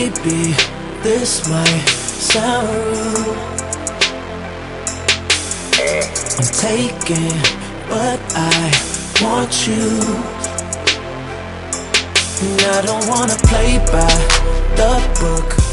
Maybe this might sound rude. I'm taking, but I want you. And I don't wanna play by the book.